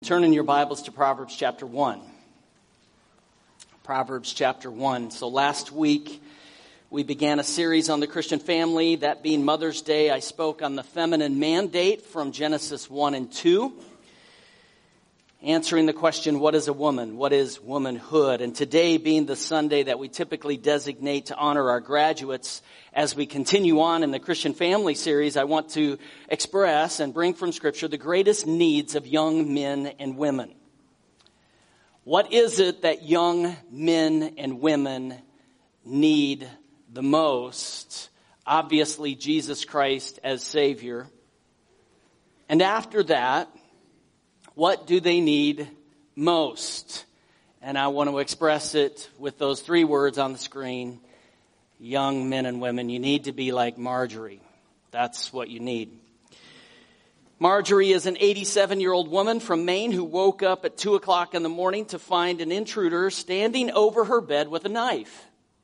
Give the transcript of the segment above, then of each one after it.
Turn in your Bibles to Proverbs chapter 1. Proverbs chapter 1. So last week we began a series on the Christian family. That being Mother's Day, I spoke on the feminine mandate from Genesis 1 and 2. Answering the question, what is a woman? What is womanhood? And today being the Sunday that we typically designate to honor our graduates, as we continue on in the Christian family series, I want to express and bring from Scripture the greatest needs of young men and women. What is it that young men and women need the most? Obviously, Jesus Christ as Savior. And after that, what do they need most? And I want to express it with those three words on the screen. Young men and women, you need to be like Marjorie. That's what you need. Marjorie is an 87-year-old woman from Maine who woke up at 2 o'clock in the morning to find an intruder standing over her bed with a knife.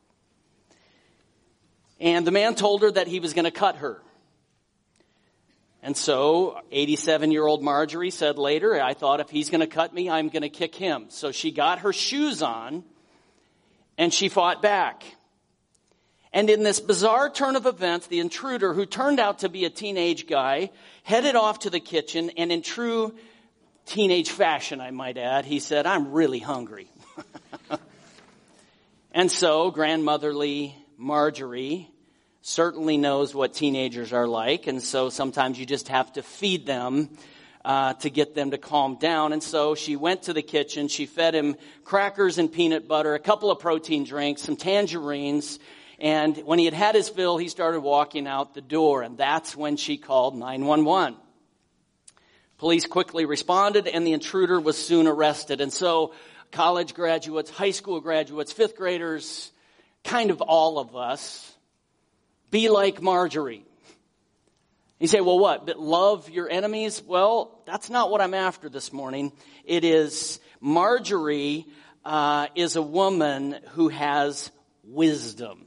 And the man told her that he was going to cut her. And so 87-year-old Marjorie said later, I thought if he's going to cut me, I'm going to kick him. So she got her shoes on and she fought back. And in this bizarre turn of events, the intruder, who turned out to be a teenage guy, headed off to the kitchen, and in true teenage fashion, I might add, he said, I'm really hungry. And so grandmotherly Marjorie certainly knows what teenagers are like, and so sometimes you just have to feed them to get them to calm down. And so she went to the kitchen, she fed him crackers and peanut butter, a couple of protein drinks, some tangerines, and when he had had his fill, he started walking out the door, and that's when she called 911. Police quickly responded, and the intruder was soon arrested. And so college graduates, high school graduates, fifth graders, kind of all of us, be like Marjorie. You say, well, what? But love your enemies? Well, that's not what I'm after this morning. It is Marjorie is a woman who has wisdom.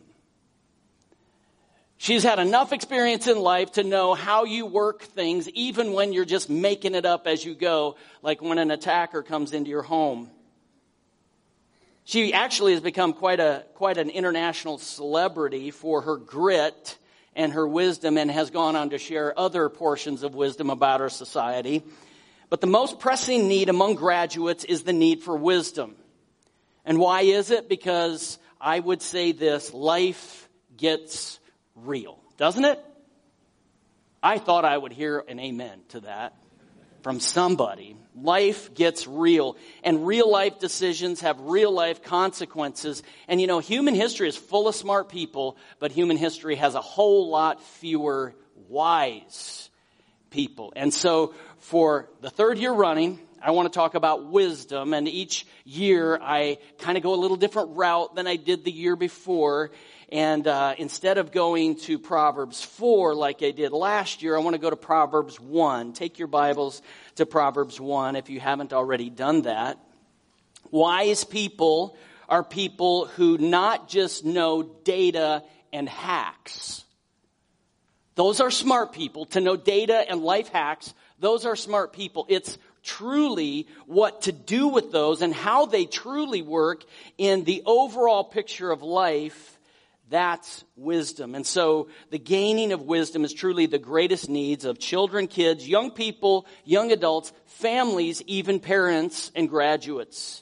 She's had enough experience in life to know how you work things, even when you're just making it up as you go, like when an attacker comes into your home. She actually has become quite an international celebrity for her grit and her wisdom, and has gone on to share other portions of wisdom about our society. But the most pressing need among graduates is the need for wisdom. And why is it? Because I would say this, life gets real, doesn't it? I thought I would hear an amen to that from somebody. Life gets real, and real life decisions have real life consequences. And you know, human history is full of smart people, but human history has a whole lot fewer wise people. And so for the third year running, I want to talk about wisdom, and each year I kind of go a little different route than I did the year before. And instead of going to Proverbs 4 like I did last year, I want to go to Proverbs 1. Take your Bibles to Proverbs 1 if you haven't already done that. Wise people are people who not just know data and hacks. Those are smart people. To know data and life hacks, those are smart people. It's truly what to do with those and how they truly work in the overall picture of life. That's wisdom. And so the gaining of wisdom is truly the greatest needs of children, kids, young people, young adults, families, even parents and graduates.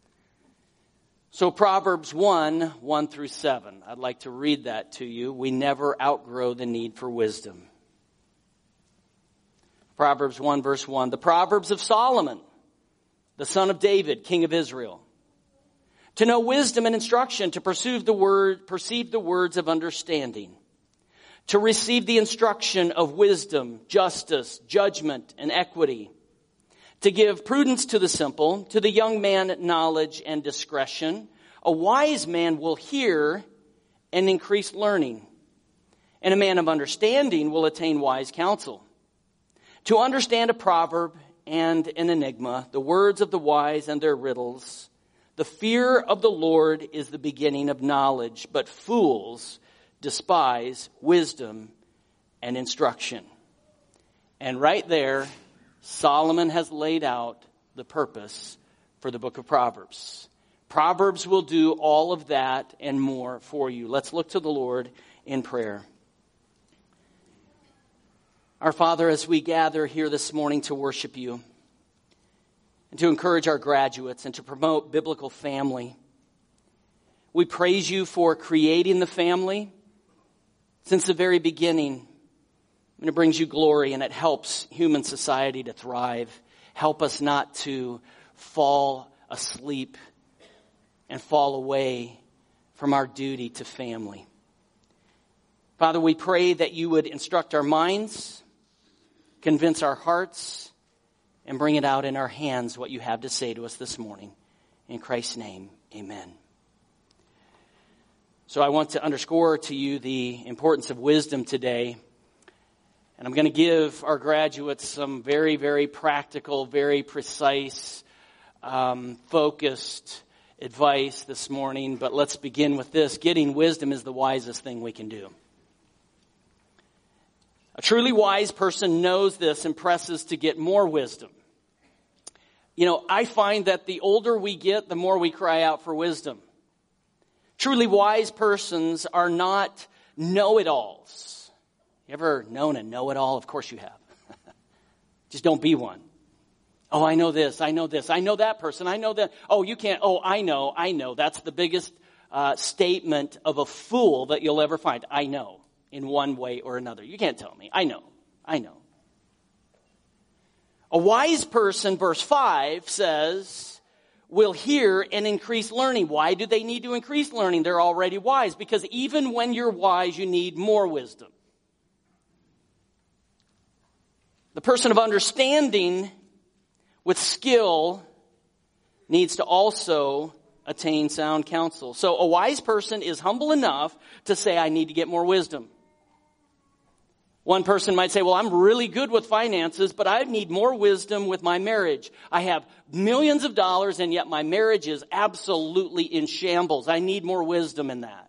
So Proverbs 1 through 7. I'd like to read that to you. We never outgrow the need for wisdom. Proverbs 1 verse 1. The Proverbs of Solomon, the son of David, king of Israel. To know wisdom and instruction, to perceive the words of understanding, to receive the instruction of wisdom, justice, judgment, and equity, to give prudence to the simple, to the young man knowledge and discretion. A wise man will hear and increase learning, and a man of understanding will attain wise counsel. To understand a proverb and an enigma, the words of the wise and their riddles. The fear of the Lord is the beginning of knowledge, but fools despise wisdom and instruction. And right there, Solomon has laid out the purpose for the book of Proverbs. Proverbs will do all of that and more for you. Let's look to the Lord in prayer. Our Father, as we gather here this morning to worship you and to encourage our graduates and to promote biblical family, we praise you for creating the family since the very beginning. And it brings you glory and it helps human society to thrive. Help us not to fall asleep and fall away from our duty to family. Father, we pray that you would instruct our minds, convince our hearts, and bring it out in our hands what you have to say to us this morning. In Christ's name, amen. So I want to underscore to you the importance of wisdom today. And I'm going to give our graduates some very, very practical, very precise, focused advice this morning. But let's begin with this. Getting wisdom is the wisest thing we can do. A truly wise person knows this and presses to get more wisdom. You know, I find that the older we get, the more we cry out for wisdom. Truly wise persons are not know-it-alls. You ever known a know-it-all? Of course you have. Just don't be one. Oh, I know this, I know this, I know that person, I know that. Oh, you can't. Oh, I know. That's the biggest statement of a fool that you'll ever find. I know, in one way or another. You can't tell me. I know. A wise person, verse 5 says, will hear and increase learning. Why do they need to increase learning? They're already wise. Because even when you're wise, you need more wisdom. The person of understanding with skill needs to also attain sound counsel. So a wise person is humble enough to say, I need to get more wisdom. One person might say, well, I'm really good with finances, but I need more wisdom with my marriage. I have millions of dollars, and yet my marriage is absolutely in shambles. I need more wisdom in that.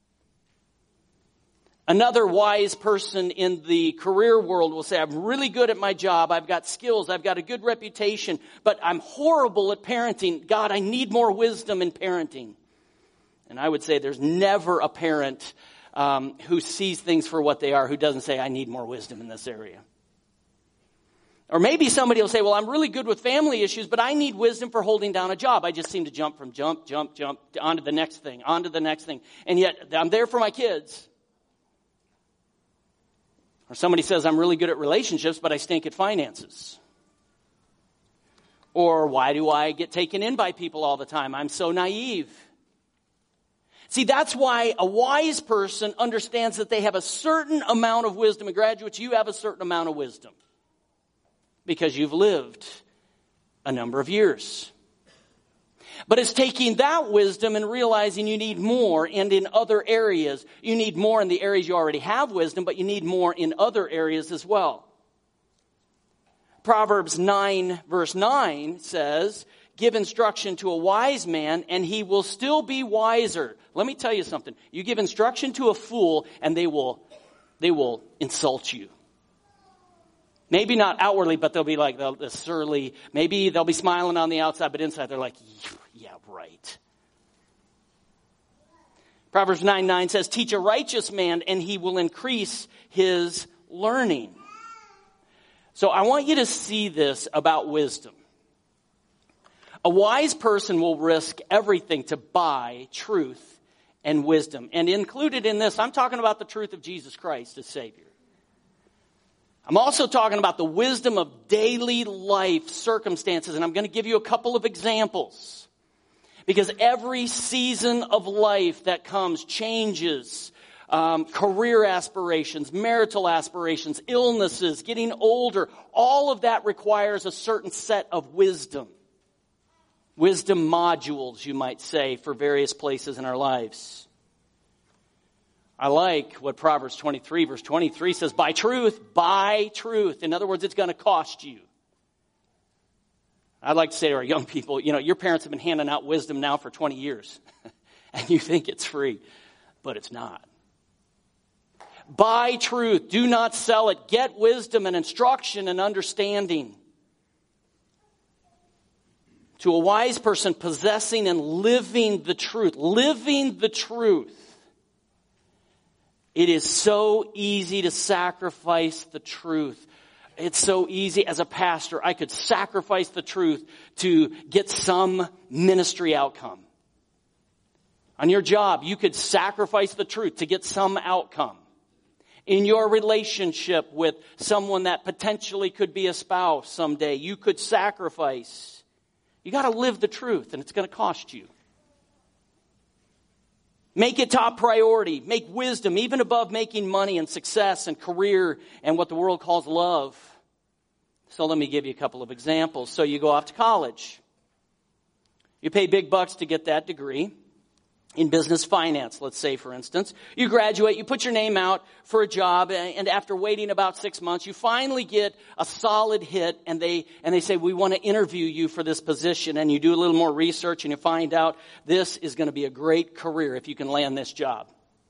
Another wise person in the career world will say, I'm really good at my job. I've got skills. I've got a good reputation, but I'm horrible at parenting. God, I need more wisdom in parenting. And I would say there's never a parent who sees things for what they are, who doesn't say, I need more wisdom in this area. Or maybe somebody will say, well, I'm really good with family issues, but I need wisdom for holding down a job. I just seem to jump onto the next thing. And yet I'm there for my kids. Or somebody says, I'm really good at relationships, but I stink at finances. Or why do I get taken in by people all the time? I'm so naive. See, that's why a wise person understands that they have a certain amount of wisdom. And graduates, you have a certain amount of wisdom because you've lived a number of years. But it's taking that wisdom and realizing you need more, and in other areas. You need more in the areas you already have wisdom, but you need more in other areas as well. Proverbs 9 verse 9 says, give instruction to a wise man and he will still be wiser. Let me tell you something. You give instruction to a fool and they will insult you. Maybe not outwardly, but they'll be like the surly. Maybe they'll be smiling on the outside, but inside they're like, yeah, right. Proverbs 9:9 says, teach a righteous man and he will increase his learning. So I want you to see this about wisdom. A wise person will risk everything to buy truth and wisdom. And included in this, I'm talking about the truth of Jesus Christ as Savior. I'm also talking about the wisdom of daily life circumstances, and I'm going to give you a couple of examples. Because every season of life that comes changes, career aspirations, marital aspirations, illnesses, getting older, all of that requires a certain set of wisdom. Wisdom modules, you might say, for various places in our lives. I like what Proverbs 23, verse 23 says, buy truth. In other words, it's going to cost you. I'd like to say to our young people, your parents have been handing out wisdom now for 20 years. And you think it's free, but it's not. Buy truth. Do not sell it. Get wisdom and instruction and understanding. To a wise person, possessing and living the truth. Living the truth. It is so easy to sacrifice the truth. It's so easy as a pastor. I could sacrifice the truth to get some ministry outcome. On your job, you could sacrifice the truth to get some outcome. In your relationship with someone that potentially could be a spouse someday, you could sacrifice. You got to live the truth, and it's going to cost you. Make it top priority. Make wisdom even above making money and success and career and what the world calls love. So let me give you a couple of examples. So you go off to college. You pay big bucks to get that degree in business finance, let's say, for instance. You graduate, you put your name out for a job, and after waiting about 6 months, you finally get a solid hit, and they say, we want to interview you for this position, and you do a little more research, and you find out this is going to be a great career if you can land this job.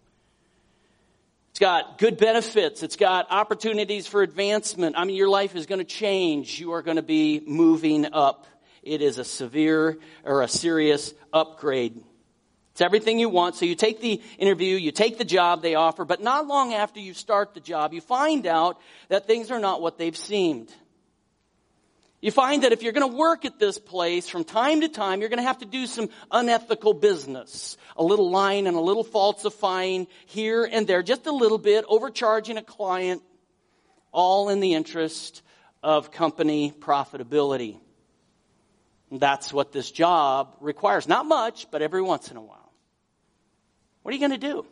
It's got good benefits. It's got opportunities for advancement. I mean, your life is going to change. You are going to be moving up. It is a serious upgrade. It's everything you want. So you take the interview, you take the job they offer, but not long after you start the job, you find out that things are not what they've seemed. You find that if you're going to work at this place from time to time, you're going to have to do some unethical business. A little lying and a little falsifying here and there, just a little bit, overcharging a client, all in the interest of company profitability. And that's what this job requires. Not much, but every once in a while. What are you going to do?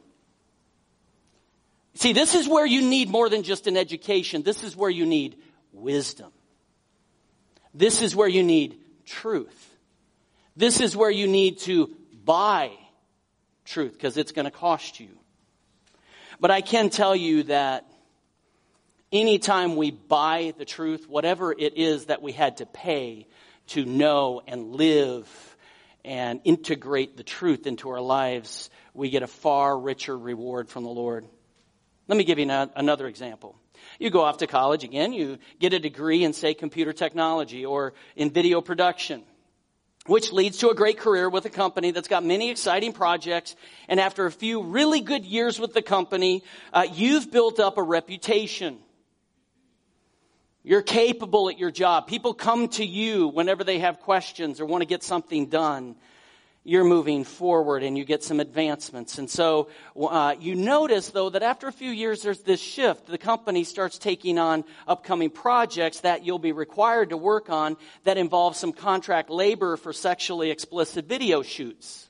See, this is where you need more than just an education. This is where you need wisdom. This is where you need truth. This is where you need to buy truth, because it's going to cost you. But I can tell you that anytime we buy the truth, whatever it is that we had to pay to know and live and integrate the truth into our lives, we get a far richer reward from the Lord. Let me give you another example. You go off to college again, you get a degree in, say, computer technology or in video production, which leads to a great career with a company that's got many exciting projects. And after a few really good years with the company, you've built up a reputation. You're capable at your job. People come to you whenever they have questions or want to get something done. You're moving forward and you get some advancements. And so you notice, though, that after a few years there's this shift. The company starts taking on upcoming projects that you'll be required to work on that involve some contract labor for sexually explicit video shoots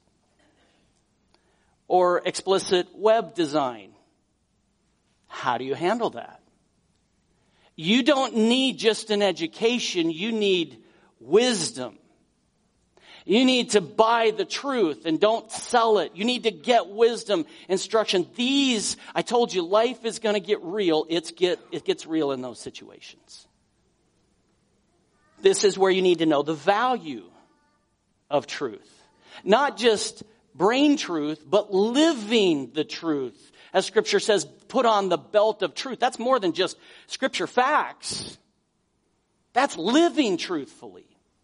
or explicit web design. How do you handle that? You don't need just an education. You need wisdom. You need to buy the truth and don't sell it. You need to get wisdom, instruction. These, I told you, life is going to get real. It gets real in those situations. This is where you need to know the value of truth. Not just brain truth, but living the truth. As Scripture says, put on the belt of truth. That's more than just Scripture facts. That's living truthfully.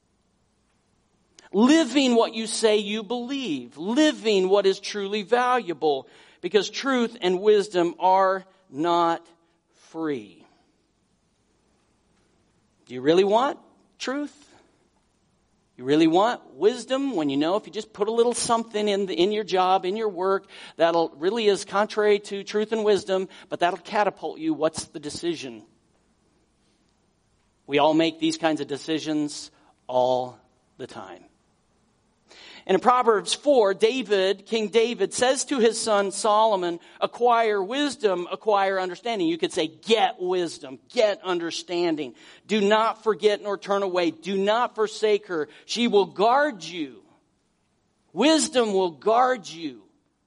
Living what you say you believe. Living what is truly valuable. Because truth and wisdom are not free. Do you really want truth? You really want wisdom when you know if you just put a little something in your job, in your work, that'll really is contrary to truth and wisdom, but that'll catapult you. What's the decision? We all make these kinds of decisions all the time. And in Proverbs 4, King David says to his son Solomon, acquire wisdom, acquire understanding. You could say, get wisdom, get understanding. Do not forget nor turn away. Do not forsake her. She will guard you. Wisdom will guard you.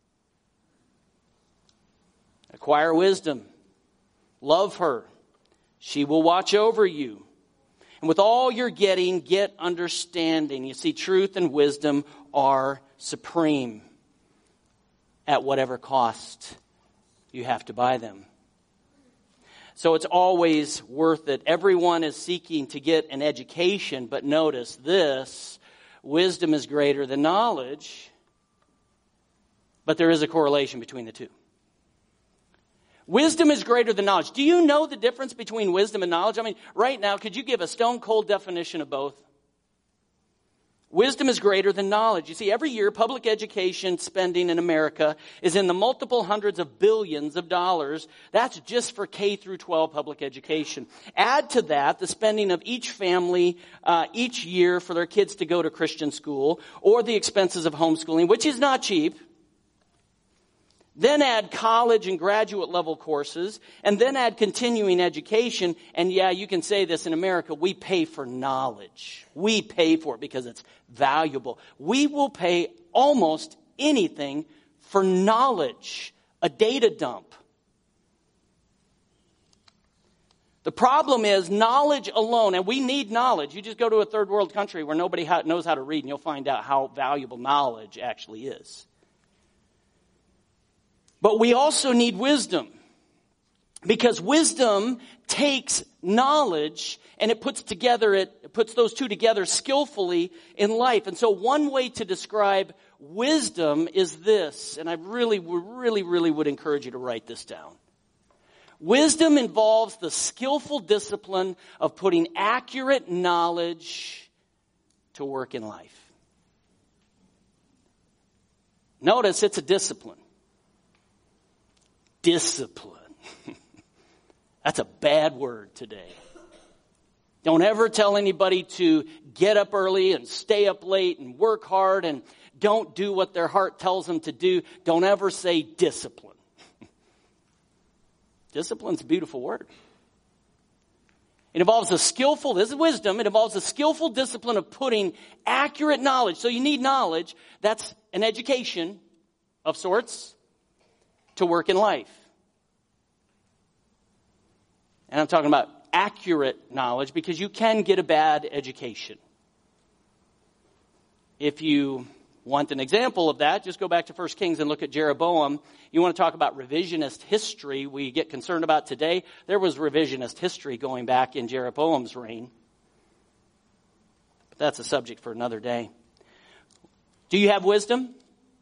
Acquire wisdom. Love her. She will watch over you. And with all you're getting, get understanding. You see, truth and wisdom are supreme at whatever cost you have to buy them. So it's always worth it. Everyone is seeking to get an education, but notice this, wisdom is greater than knowledge, but there is a correlation between the two. Wisdom is greater than knowledge. Do you know the difference between wisdom and knowledge? I mean, right now, could you give a stone cold definition of both? Wisdom is greater than knowledge. You see, every year, public education spending in America is in the multiple hundreds of billions of dollars. That's just for K through 12 public education. Add to that the spending of each family each year for their kids to go to Christian school, or the expenses of homeschooling, which is not cheap. Then add college and graduate level courses, and then add continuing education. And yeah, you can say this in America, we pay for knowledge. We pay for it because it's valuable. We will pay almost anything for knowledge, a data dump. The problem is knowledge alone, and we need knowledge. You just go to a third world country where nobody knows how to read, and you'll find out how valuable knowledge actually is. But we also need wisdom, because wisdom takes knowledge and it puts those two together skillfully in life. And so one way to describe wisdom is this, and I really would encourage you to write this down. Wisdom involves the skillful discipline of putting accurate knowledge to work in life. Notice it's a discipline. Discipline. That's a bad word today. Don't ever tell anybody to get up early and stay up late and work hard and don't do what their heart tells them to do. Don't ever say discipline. Discipline's a beautiful word. It involves this is wisdom, it involves a skillful discipline of putting accurate knowledge. So you need knowledge. That's an education of sorts to work in life. And I'm talking about accurate knowledge, because you can get a bad education. If you want an example of that, just go back to 1 Kings and look at Jeroboam. You want to talk about revisionist history we get concerned about today? There was revisionist history going back in Jeroboam's reign. But that's a subject for another day. Do you have wisdom?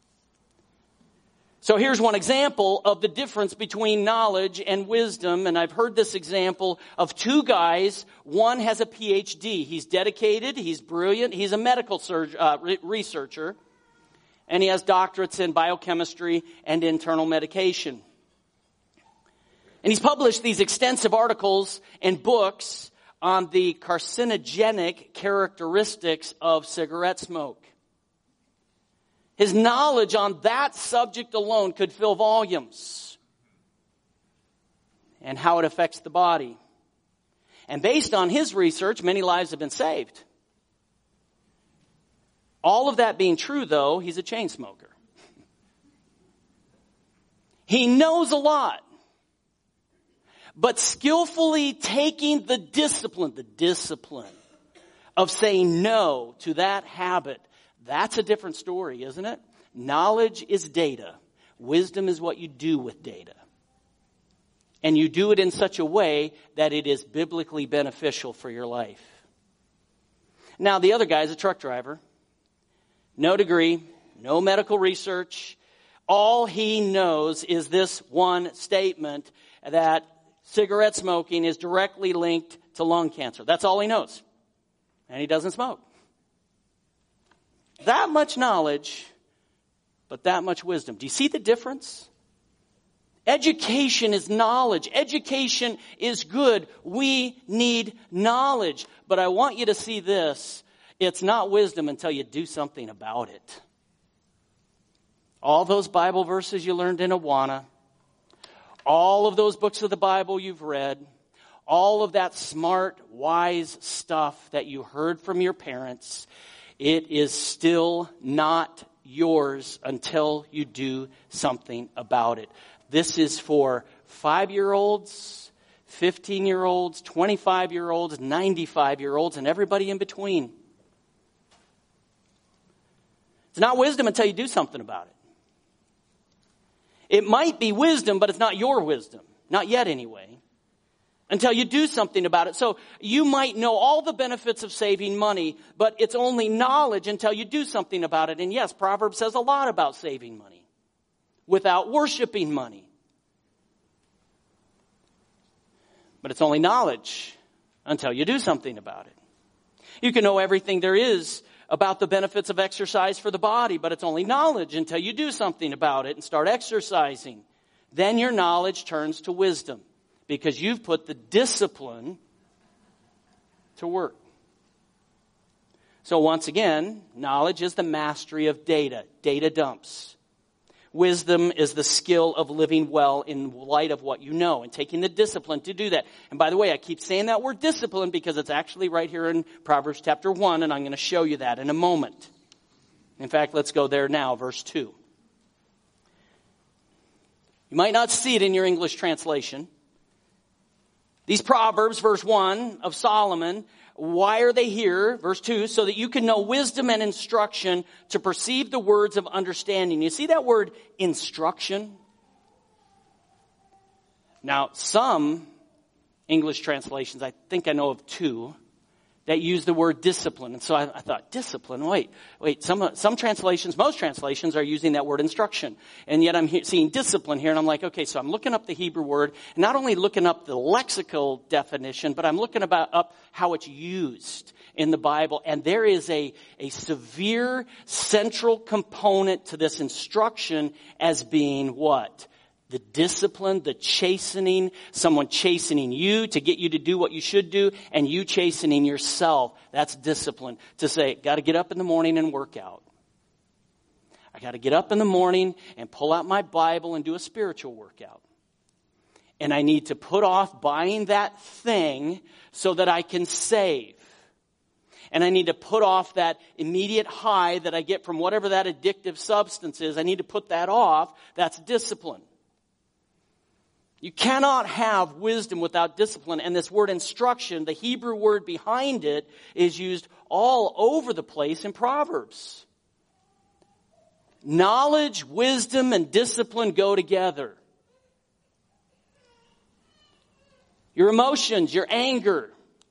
So here's one example of the difference between knowledge and wisdom. And I've heard this example of two guys. One has a PhD. He's dedicated. He's brilliant. He's a medical researcher. And he has doctorates in biochemistry and internal medication. And he's published these extensive articles and books on the carcinogenic characteristics of cigarette smoke. His knowledge on that subject alone could fill volumes, and how it affects the body. And based on his research, many lives have been saved. All of that being true, though, he's a chain smoker. He knows a lot, but skillfully taking the discipline of saying no to that habit, that's a different story, isn't it? Knowledge is data. Wisdom is what you do with data. And you do it in such a way that it is biblically beneficial for your life. Now, the other guy is a truck driver. No degree, no medical research. All he knows is this one statement that cigarette smoking is directly linked to lung cancer. That's all he knows. And he doesn't smoke. That much knowledge, but that much wisdom. Do you see the difference? Education is knowledge. Education is good. We need knowledge. But I want you to see this. It's not wisdom until you do something about it. All those Bible verses you learned in Awana, all of those books of the Bible you've read, all of that smart, wise stuff that you heard from your parents, it is still not yours until you do something about it. This is for 5-year-olds, 15-year-olds, 25-year-olds, 95-year-olds, and everybody in between. It's not wisdom until you do something about it. It might be wisdom, but it's not your wisdom. Not yet, anyway. until you do something about it. So you might know all the benefits of saving money, but it's only knowledge until you do something about it. And yes, Proverbs says a lot about saving money without worshiping money. But it's only knowledge until you do something about it. You can know everything there is about the benefits of exercise for the body, but it's only knowledge until you do something about it and start exercising. Then your knowledge turns to wisdom because you've put the discipline to work. So once again, knowledge is the mastery of data dumps. Wisdom is the skill of living well in light of what you know and taking the discipline to do that. And by the way, I keep saying that word discipline because it's actually right here in Proverbs chapter 1, and I'm going to show you that in a moment. In fact, let's go there now, verse 2. You might not see it in your English translation. These Proverbs, verse 1 of Solomon, why are they here? Verse 2, so that you can know wisdom and instruction to perceive the words of understanding. You see that word instruction? Now, some English translations, I think I know of two, that use the word discipline. And so I thought, discipline? Wait. Some translations, most translations are using that word instruction. And yet I'm seeing discipline here, and I'm like, okay, so I'm looking up the Hebrew word, and not only looking up the lexical definition, but I'm looking up how it's used in the Bible. And there is a severe central component to this instruction as being what? The discipline, the chastening, someone chastening you to get you to do what you should do, and you chastening yourself. That's discipline. To say, got to get up in the morning and work out. I got to get up in the morning and pull out my Bible and do a spiritual workout. And I need to put off buying that thing so that I can save. And I need to put off that immediate high that I get from whatever that addictive substance is. I need to put that off. That's discipline. You cannot have wisdom without discipline. And this word instruction, the Hebrew word behind it, is used all over the place in Proverbs. Knowledge, wisdom, and discipline go together. Your emotions, your anger,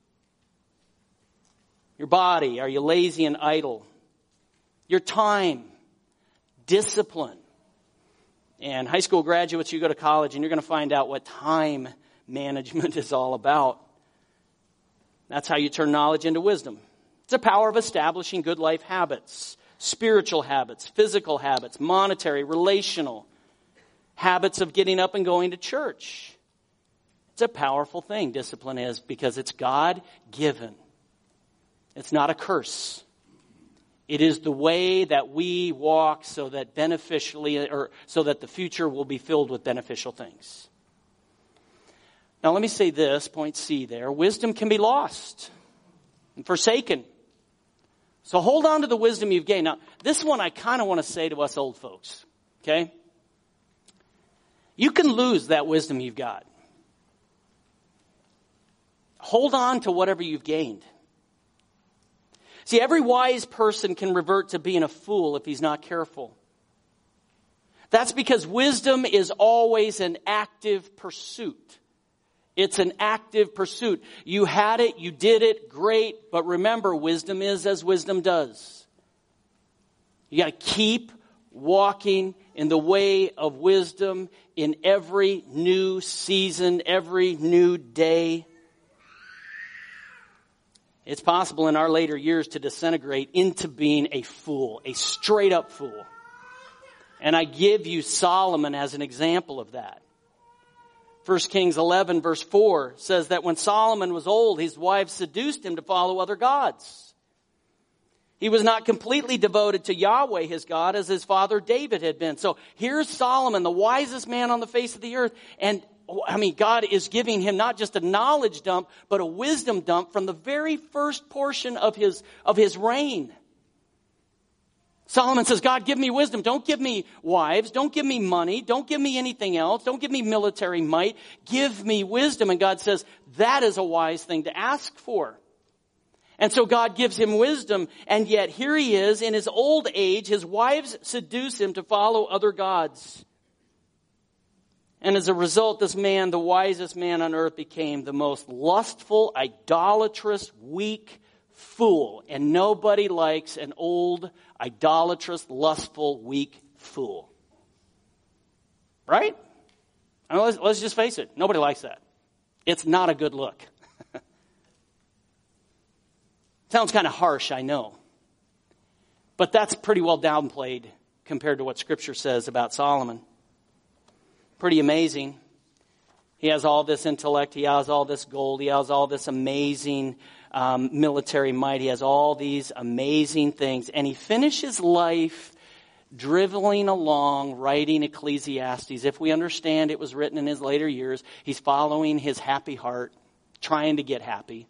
your body, are you lazy and idle? Your time, discipline. And high school graduates, you go to college and you're going to find out what time management is all about. That's how you turn knowledge into wisdom. It's the power of establishing good life habits, spiritual habits, physical habits, monetary, relational, habits of getting up and going to church. It's a powerful thing, discipline is, because it's God-given. It's not a curse. It is the way that we walk so that so that the future will be filled with beneficial things. Now let me say this, point C there. Wisdom can be lost and forsaken. So hold on to the wisdom you've gained. Now, this one I kind of want to say to us old folks, okay? You can lose that wisdom you've got. Hold on to whatever you've gained. See, every wise person can revert to being a fool if he's not careful. That's because wisdom is always an active pursuit. It's an active pursuit. You had it, you did it, great. But remember, wisdom is as wisdom does. You got to keep walking in the way of wisdom in every new season, every new day. It's possible in our later years to disintegrate into being a fool, a straight up fool. And I give you Solomon as an example of that. 1 Kings 11 verse 4 says that when Solomon was old, his wife seduced him to follow other gods. He was not completely devoted to Yahweh, his God, as his father David had been. So here's Solomon, the wisest man on the face of the earth. And God is giving him not just a knowledge dump, but a wisdom dump from the very first portion of his reign. Solomon says, God, give me wisdom. Don't give me wives. Don't give me money. Don't give me anything else. Don't give me military might. Give me wisdom. And God says, that is a wise thing to ask for. And so God gives him wisdom. And yet here he is in his old age. His wives seduce him to follow other gods. And as a result, this man, the wisest man on earth, became the most lustful, idolatrous, weak fool. And nobody likes an old, idolatrous, lustful, weak fool. Right? I mean, let's just face it. Nobody likes that. It's not a good look. Sounds kind of harsh, I know. But that's pretty well downplayed compared to what Scripture says about Solomon. Pretty amazing. He has all this intellect. He has all this gold. He has all this amazing military might. He has all these amazing things. And he finishes life driveling along, writing Ecclesiastes. If we understand it was written in his later years, he's following his happy heart, trying to get happy.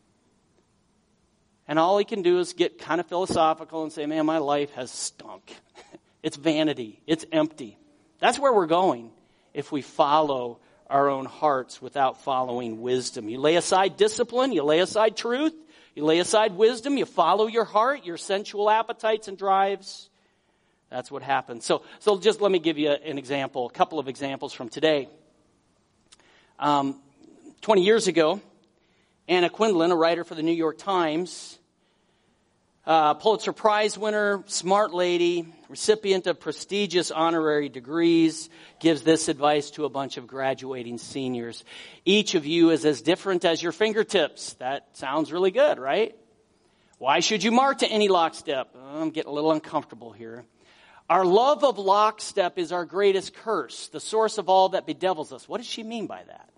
And all he can do is get kind of philosophical and say, man, my life has stunk. It's vanity. It's empty. That's where we're going if we follow our own hearts without following wisdom. You lay aside discipline. You lay aside truth. You lay aside wisdom. You follow your heart, your sensual appetites and drives. That's what happens. So just let me give you an example, a couple of examples from today. 20 years ago, Anna Quindlen, a writer for the New York Times, Pulitzer Prize winner, smart lady, recipient of prestigious honorary degrees, gives this advice to a bunch of graduating seniors. Each of you is as different as your fingertips. That sounds really good, right? Why should you mark to any lockstep? I'm getting a little uncomfortable here. Our love of lockstep is our greatest curse, the source of all that bedevils us. What does she mean by that?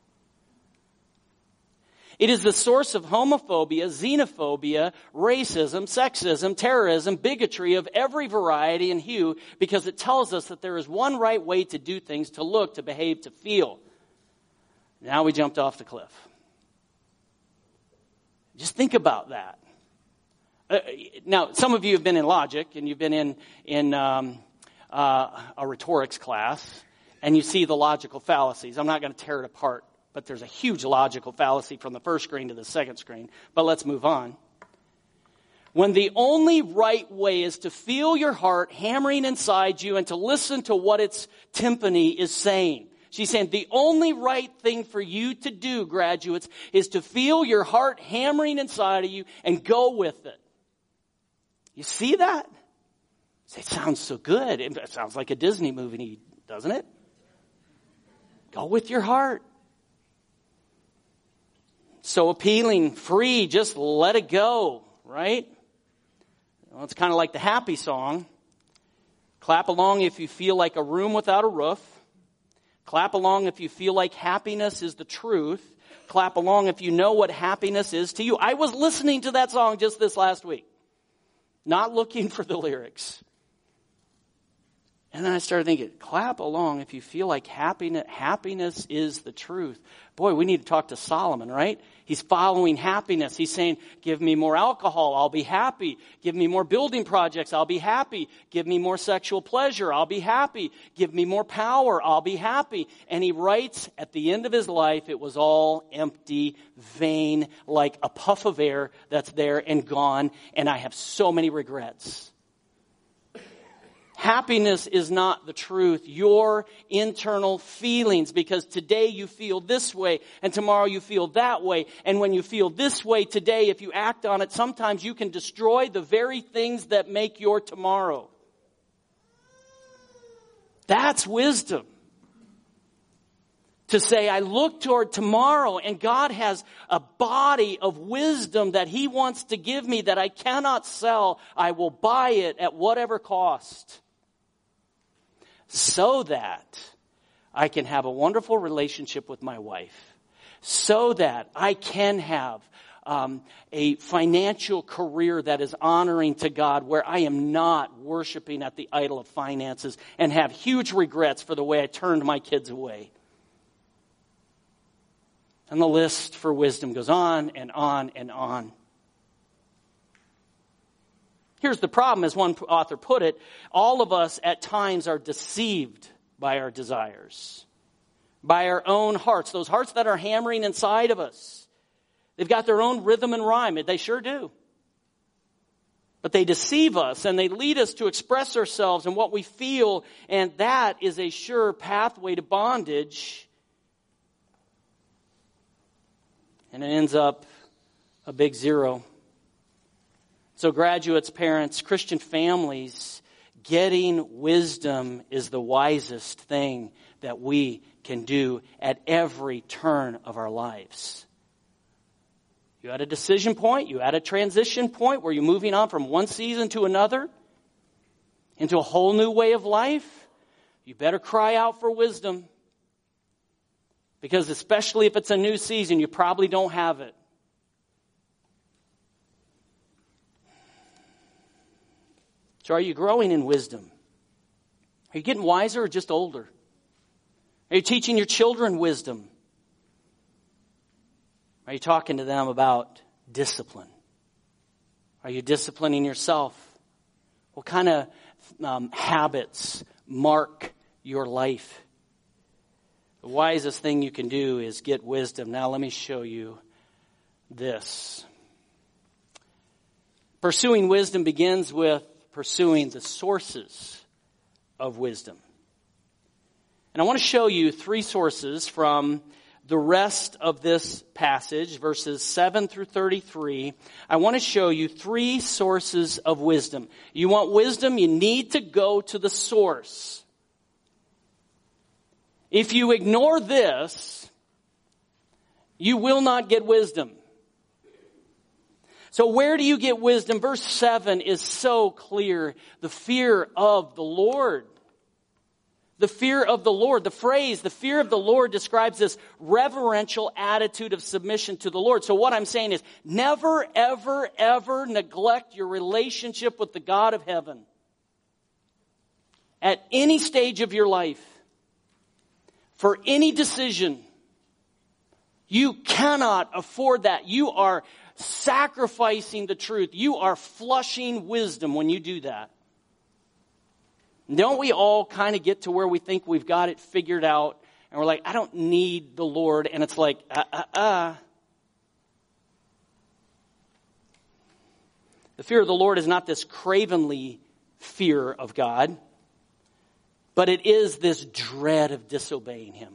It is the source of homophobia, xenophobia, racism, sexism, terrorism, bigotry of every variety and hue, because it tells us that there is one right way to do things, to look, to behave, to feel. Now we jumped off the cliff. Just think about that. Now, some of you have been in logic, and you've been in a rhetorics class, and you see the logical fallacies. I'm not going to tear it apart, but there's a huge logical fallacy from the first screen to the second screen. But let's move on. When the only right way is to feel your heart hammering inside you and to listen to what its timpani is saying. She's saying the only right thing for you to do, graduates, is to feel your heart hammering inside of you and go with it. You see that? It sounds so good. It sounds like a Disney movie, doesn't it? Go with your heart. So appealing, free, just let it go, right? Well, it's kind of like the happy song. Clap along if you feel like a room without a roof. Clap along if you feel like happiness is the truth. Clap along if you know what happiness is to you. I was listening to that song just this last week, not looking for the lyrics. And then I started thinking, clap along if you feel like happiness is the truth. Boy, we need to talk to Solomon, right? He's following happiness. He's saying, give me more alcohol, I'll be happy. Give me more building projects, I'll be happy. Give me more sexual pleasure, I'll be happy. Give me more power, I'll be happy. And he writes, at the end of his life, it was all empty, vain, like a puff of air that's there and gone. And I have so many regrets. Happiness is not the truth. Your internal feelings, because today you feel this way and tomorrow you feel that way. And when you feel this way today, if you act on it, sometimes you can destroy the very things that make your tomorrow. That's wisdom. To say, I look toward tomorrow and God has a body of wisdom that He wants to give me that I cannot sell. I will buy it at whatever cost. So that I can have a wonderful relationship with my wife. So that I can have a financial career that is honoring to God, where I am not worshiping at the idol of finances and have huge regrets for the way I turned my kids away. And the list for wisdom goes on and on and on. Here's the problem, as one author put it, all of us at times are deceived by our desires, by our own hearts, those hearts that are hammering inside of us. They've got their own rhythm and rhyme, they sure do. But they deceive us and they lead us to express ourselves and what we feel, and that is a sure pathway to bondage. And it ends up a big zero. So graduates, parents, Christian families, getting wisdom is the wisest thing that we can do at every turn of our lives. You at a decision point, you at a transition point where you're moving on from one season to another into a whole new way of life, you better cry out for wisdom. Because especially if it's a new season, you probably don't have it. So are you growing in wisdom? Are you getting wiser or just older? Are you teaching your children wisdom? Are you talking to them about discipline? Are you disciplining yourself? What kind of habits mark your life? The wisest thing you can do is get wisdom. Now let me show you this. Pursuing wisdom begins with pursuing the sources of wisdom. And I want to show you 3 sources from the rest of this passage, verses 7 through 33. I want to show you 3 sources of wisdom. You want wisdom, you need to go to the source. If you ignore this, you will not get wisdom. So where do you get wisdom? Verse 7 is so clear. The fear of the Lord. The fear of the Lord. The phrase, the fear of the Lord, describes this reverential attitude of submission to the Lord. So what I'm saying is, never, ever, ever neglect your relationship with the God of heaven. At any stage of your life, for any decision, you cannot afford that. You are sacrificing the truth. You are flushing wisdom when you do that. Don't we all kind of get to where we think we've got it figured out and we're like, I don't need the Lord, and it's like, The fear of the Lord is not this cravenly fear of God, but it is this dread of disobeying Him.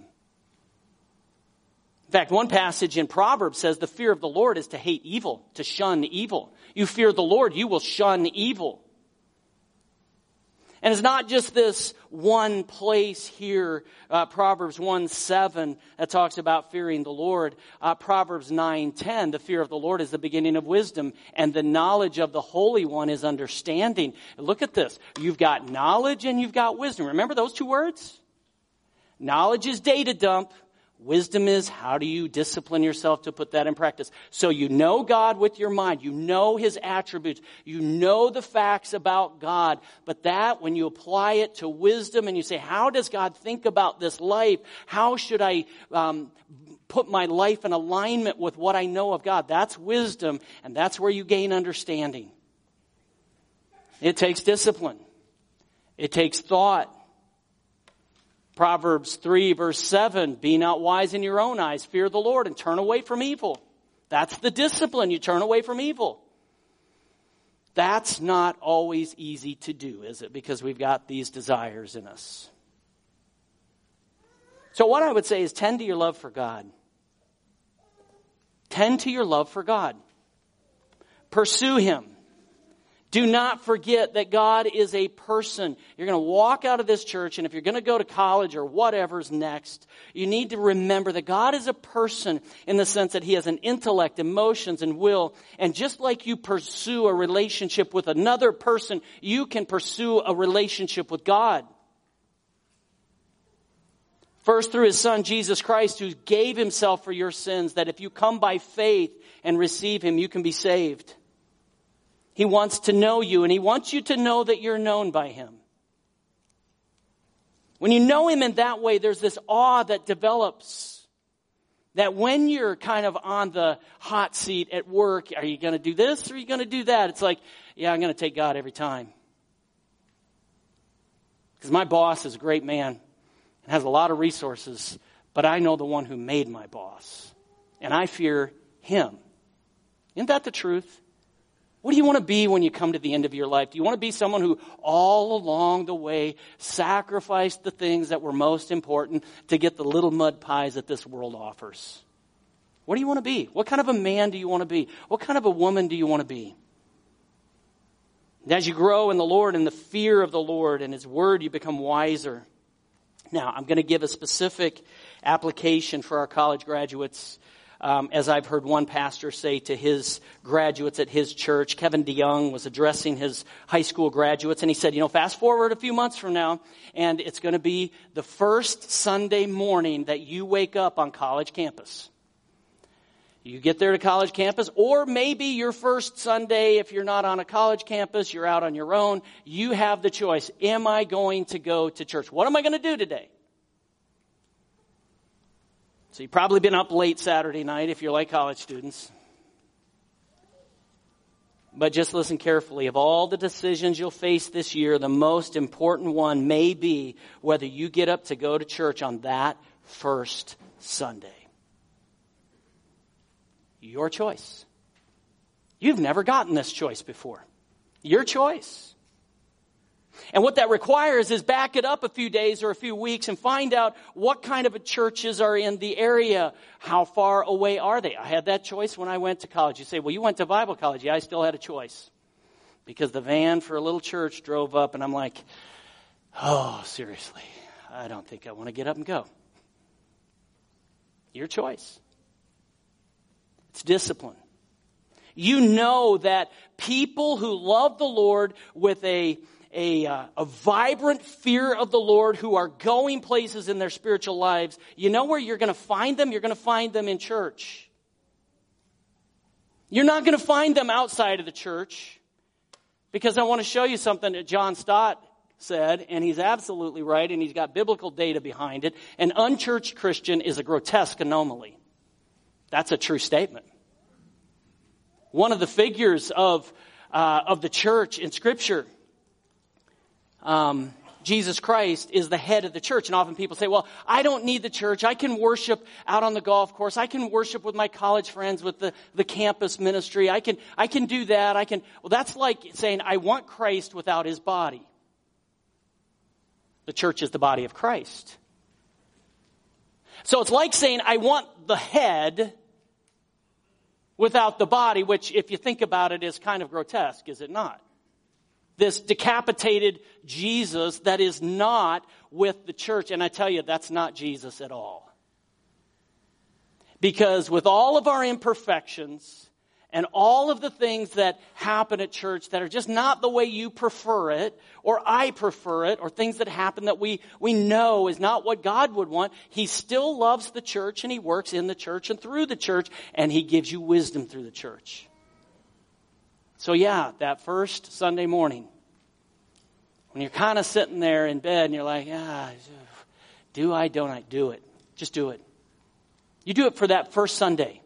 In fact, one passage in Proverbs says the fear of the Lord is to hate evil, to shun evil. You fear the Lord, you will shun evil. And it's not just this one place here, Proverbs 1:7, that talks about fearing the Lord. Proverbs 9:10, the fear of the Lord is the beginning of wisdom, and the knowledge of the Holy One is understanding. Look at this. You've got knowledge and you've got wisdom. Remember those 2 words? Knowledge is data dump. Wisdom is, how do you discipline yourself to put that in practice? So you know God with your mind. You know His attributes. You know the facts about God. But that, when you apply it to wisdom and you say, how does God think about this life? How should I put my life in alignment with what I know of God? That's wisdom, and that's where you gain understanding. It takes discipline. It takes thought. Proverbs 3 verse 7, be not wise in your own eyes, fear the Lord and turn away from evil. That's the discipline, you turn away from evil. That's not always easy to do, is it? Because we've got these desires in us. So what I would say is tend to your love for God. Tend to your love for God. Pursue Him. Do not forget that God is a person. You're going to walk out of this church, and if you're going to go to college or whatever's next, you need to remember that God is a person in the sense that He has an intellect, emotions, and will. And just like you pursue a relationship with another person, you can pursue a relationship with God. First, through His Son, Jesus Christ, who gave Himself for your sins, that if you come by faith and receive Him, you can be saved. He wants to know you, and He wants you to know that you're known by Him. When you know Him in that way, there's this awe that develops. That when you're kind of on the hot seat at work, are you going to do this or are you going to do that? It's like, yeah, I'm going to take God every time. Because my boss is a great man and has a lot of resources, but I know the one who made my boss. And I fear Him. Isn't that the truth? What do you want to be when you come to the end of your life? Do you want to be someone who all along the way sacrificed the things that were most important to get the little mud pies that this world offers? What do you want to be? What kind of a man do you want to be? What kind of a woman do you want to be? And as you grow in the Lord and the fear of the Lord and His Word, you become wiser. Now, I'm going to give a specific application for our college graduates. As I've heard one pastor say to his graduates at his church, Kevin DeYoung was addressing his high school graduates, and he said, fast forward a few months from now, and it's going to be the first Sunday morning that you wake up on college campus. You get there to college campus, or maybe your first Sunday, if you're not on a college campus, you're out on your own. You have the choice. Am I going to go to church? What am I going to do today? So you've probably been up late Saturday night if you're like college students. But just listen carefully. Of all the decisions you'll face this year, the most important one may be whether you get up to go to church on that first Sunday. Your choice. You've never gotten this choice before. Your choice. And what that requires is back it up a few days or a few weeks and find out what kind of churches are in the area. How far away are they? I had that choice when I went to college. You say, well, you went to Bible college. Yeah, I still had a choice. Because the van for a little church drove up and I'm like, oh, seriously, I don't think I want to get up and go. Your choice. It's discipline. You know that people who love the Lord with a vibrant fear of the Lord, who are going places in their spiritual lives, you know where you're going to find them? You're going to find them in church. You're not going to find them outside of the church, because I want to show you something that John Stott said, and he's absolutely right, and he's got biblical data behind it. An unchurched Christian is a grotesque anomaly. That's a true statement. One of the figures of the church in Scripture, Jesus Christ, is the head of the church. And often people say, well, I don't need the church. I can worship out on the golf course. I can worship with my college friends with the campus ministry. I can do that. Well, that's like saying, I want Christ without His body. The church is the body of Christ. So it's like saying, I want the head without the body, which, if you think about it, is kind of grotesque, is it not? This decapitated Jesus that is not with the church. And I tell you, that's not Jesus at all. Because with all of our imperfections and all of the things that happen at church that are just not the way you prefer it, or I prefer it, or things that happen that we know is not what God would want, He still loves the church, and He works in the church and through the church, and He gives you wisdom through the church. So yeah, that first Sunday morning, when you're kind of sitting there in bed and you're like, do I, don't I? Do it. Just do it. You do it for that first Sunday.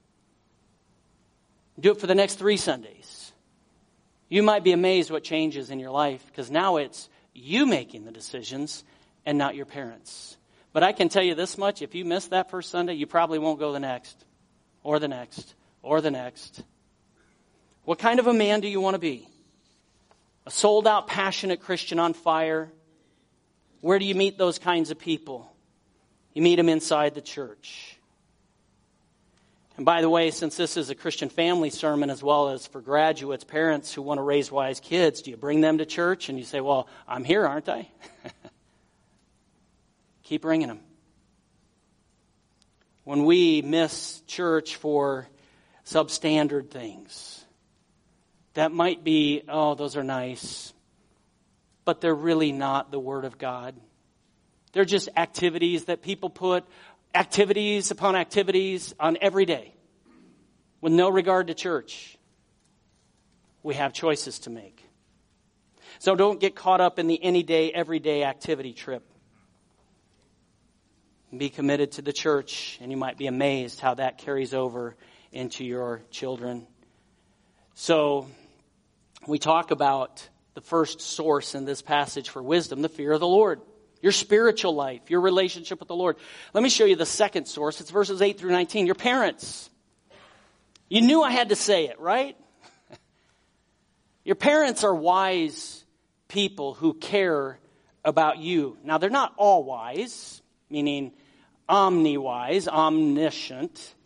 Do it for the next 3 Sundays. You might be amazed what changes in your life, because now it's you making the decisions and not your parents. But I can tell you this much, if you miss that first Sunday, you probably won't go the next, or the next, or the next. What kind of a man do you want to be? A sold-out, passionate Christian on fire? Where do you meet those kinds of people? You meet them inside the church. And by the way, since this is a Christian family sermon as well as for graduates, parents who want to raise wise kids, do you bring them to church? And you say, well, I'm here, aren't I? Keep bringing them. When we miss church for substandard things, that might be, oh, those are nice, but they're really not the Word of God. They're just activities that people put activities upon activities on every day with no regard to church. We have choices to make. So don't get caught up in the any day, everyday activity trip. Be committed to the church, and you might be amazed how that carries over into your children. So we talk about the first source in this passage for wisdom, the fear of the Lord. Your spiritual life, your relationship with the Lord. Let me show you the second source. It's verses 8 through 19. Your parents. You knew I had to say it, right? Your parents are wise people who care about you. Now, they're not all wise, meaning omni-wise, omniscient,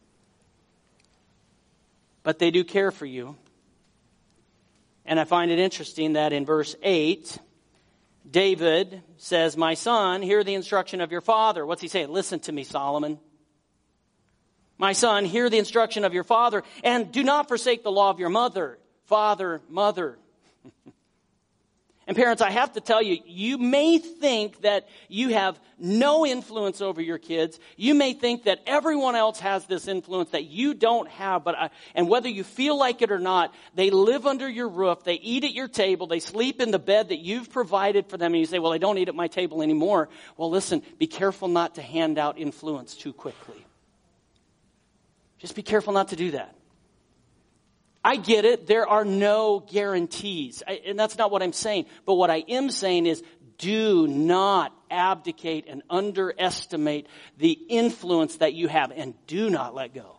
but they do care for you. And I find it interesting that in verse 8, David says, "My son, hear the instruction of your father." What's he saying? Listen to me, Solomon. "My son, hear the instruction of your father, and do not forsake the law of your mother." Father, mother. And parents, I have to tell you, you may think that you have no influence over your kids. You may think that everyone else has this influence that you don't have. And whether you feel like it or not, they live under your roof. They eat at your table. They sleep in the bed that you've provided for them. And you say, "Well, they don't eat at my table anymore." Well, listen, be careful not to hand out influence too quickly. Just be careful not to do that. I get it. There are no guarantees. And that's not what I'm saying. But what I am saying is, do not abdicate and underestimate the influence that you have, and do not let go.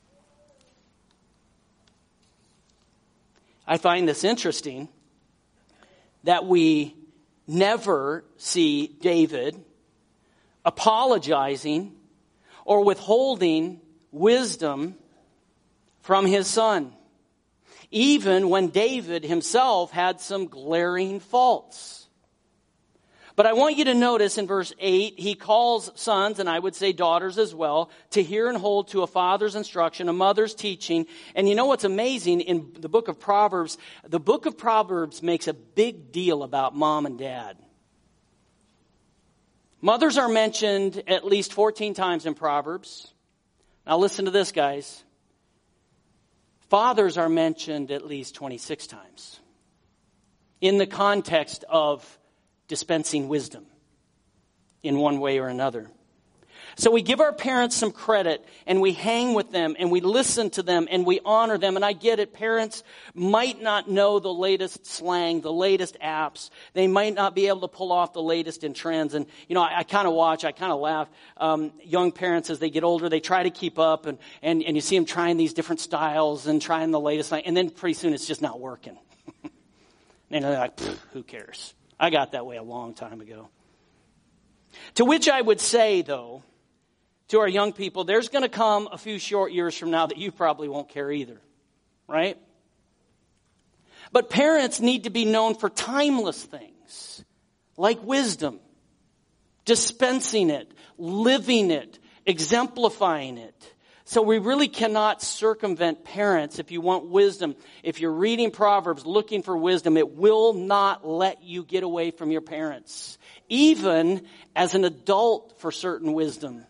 I find this interesting that we never see David apologizing or withholding wisdom from his son, even when David himself had some glaring faults. But I want you to notice in verse 8, he calls sons, and I would say daughters as well, to hear and hold to a father's instruction, a mother's teaching. And you know what's amazing? In the book of Proverbs makes a big deal about mom and dad. Mothers are mentioned at least 14 times in Proverbs. Now listen to this, guys. Fathers are mentioned at least 26 times in the context of dispensing wisdom in one way or another. So we give our parents some credit, and we hang with them, and we listen to them, and we honor them. And I get it. Parents might not know the latest slang, the latest apps. They might not be able to pull off the latest in trends. And, you know, I kind of laugh. Young parents, as they get older, they try to keep up, and you see them trying these different styles and trying the latest thing. And then pretty soon it's just not working. And they're like, who cares? I got that way a long time ago. To which I would say, though, to our young people, there's going to come a few short years from now that you probably won't care either, right? But parents need to be known for timeless things, like wisdom, dispensing it, living it, exemplifying it. So we really cannot circumvent parents if you want wisdom. If you're reading Proverbs looking for wisdom, it will not let you get away from your parents, even as an adult for certain wisdom.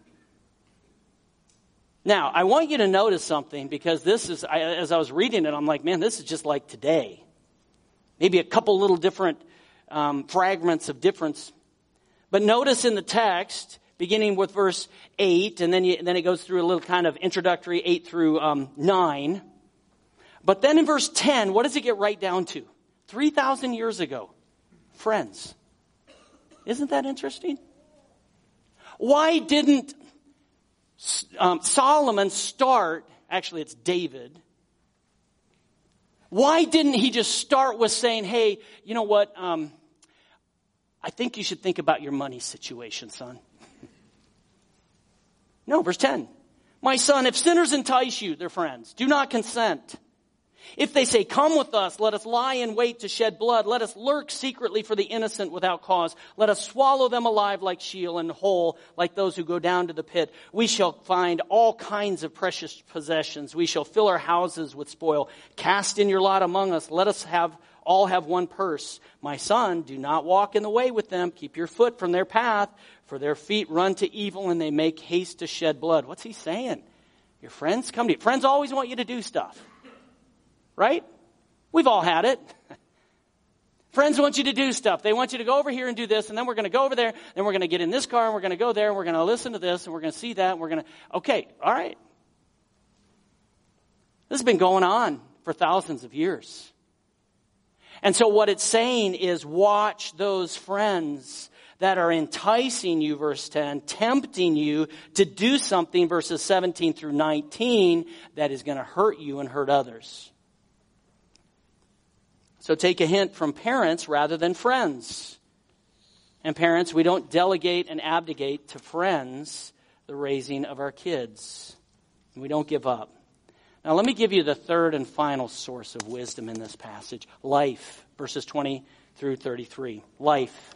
Now, I want you to notice something, because as I was reading it, I'm like, man, this is just like today. Maybe a couple little different fragments of difference. But notice in the text, beginning with verse 8, and then it goes through a little kind of introductory 8 through 9. But then in verse 10, what does it get right down to? 3,000 years ago. Friends. Isn't that interesting? Why didn't Solomon start, actually it's David. Why didn't he just start with saying, hey, you know what? I think you should think about your money situation, son. No, verse 10. My son, if sinners entice you, their friends, do not consent. If they say, come with us, let us lie in wait to shed blood. Let us lurk secretly for the innocent without cause. Let us swallow them alive like Sheol and whole like those who go down to the pit. We shall find all kinds of precious possessions. We shall fill our houses with spoil. Cast in your lot among us. Let us all have one purse. My son, do not walk in the way with them. Keep your foot from their path, for their feet run to evil and they make haste to shed blood. What's he saying? Your friends come to you. Friends always want you to do stuff. Right? We've all had it. Friends want you to do stuff. They want you to go over here and do this, and then we're going to go over there, then we're going to get in this car, and we're going to go there, and we're going to listen to this, and we're going to see that, and we're going to... Okay, all right. This has been going on for thousands of years. And so what it's saying is, watch those friends that are enticing you, verse 10, tempting you to do something, verses 17 through 19, that is going to hurt you and hurt others. So take a hint from parents rather than friends. And parents, we don't delegate and abdicate to friends the raising of our kids. We don't give up. Now let me give you the third and final source of wisdom in this passage. Life, verses 20 through 33. Life.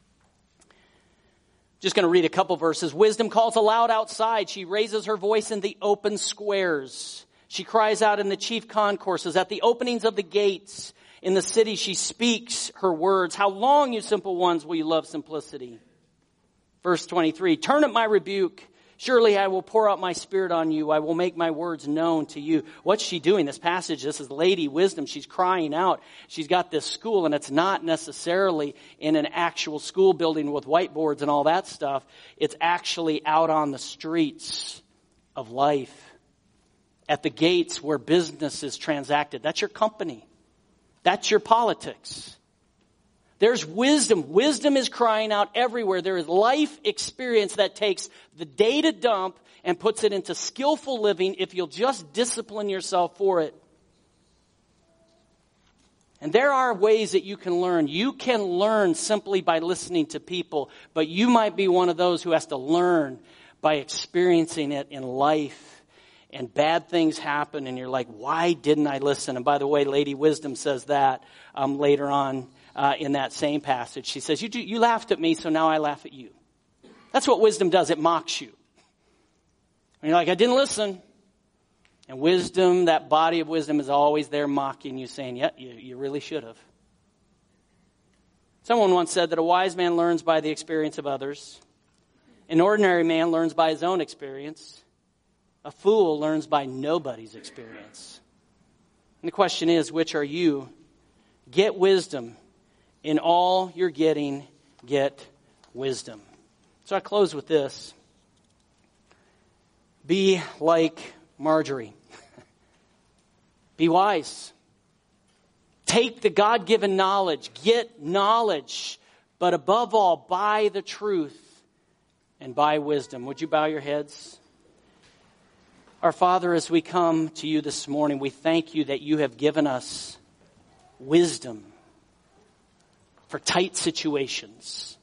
Just going to read a couple verses. Wisdom calls aloud outside. She raises her voice in the open squares. She cries out in the chief concourses, at the openings of the gates. In the city she speaks her words. How long, you simple ones, will you love simplicity? Verse 23, turn at my rebuke. Surely I will pour out my spirit on you. I will make my words known to you. What's she doing? This passage, this is Lady Wisdom. She's crying out. She's got this school, and it's not necessarily in an actual school building with whiteboards and all that stuff. It's actually out on the streets of life. At the gates where business is transacted. That's your company. That's your politics. There's wisdom. Wisdom is crying out everywhere. There is life experience that takes the data dump and puts it into skillful living if you'll just discipline yourself for it. And there are ways that you can learn. You can learn simply by listening to people, but you might be one of those who has to learn by experiencing it in life. And bad things happen and you're like, why didn't I listen? And by the way, Lady Wisdom says that later on in that same passage. She says, you laughed at me, so now I laugh at you. That's what wisdom does. It mocks you. And you're like, I didn't listen. And wisdom, that body of wisdom is always there mocking you, saying, yeah, you really should have. Someone once said that a wise man learns by the experience of others. An ordinary man learns by his own experience. A fool learns by nobody's experience. And the question is, which are you? Get wisdom. In all you're getting, get wisdom. So I close with this. Be like Marjorie. Be wise. Take the God-given knowledge. Get knowledge. But above all, buy the truth and buy wisdom. Would you bow your heads? Our Father, as we come to you this morning, we thank you that you have given us wisdom for tight situations,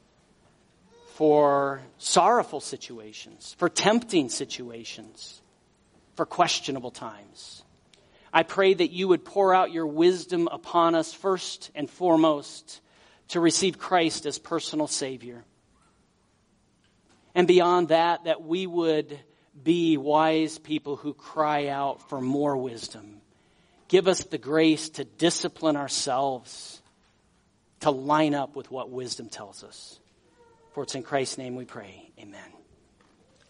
for sorrowful situations, for tempting situations, for questionable times. I pray that you would pour out your wisdom upon us first and foremost to receive Christ as personal Savior. And beyond that, that we would be wise people who cry out for more wisdom. Give us the grace to discipline ourselves to line up with what wisdom tells us. For it's in Christ's name we pray. Amen.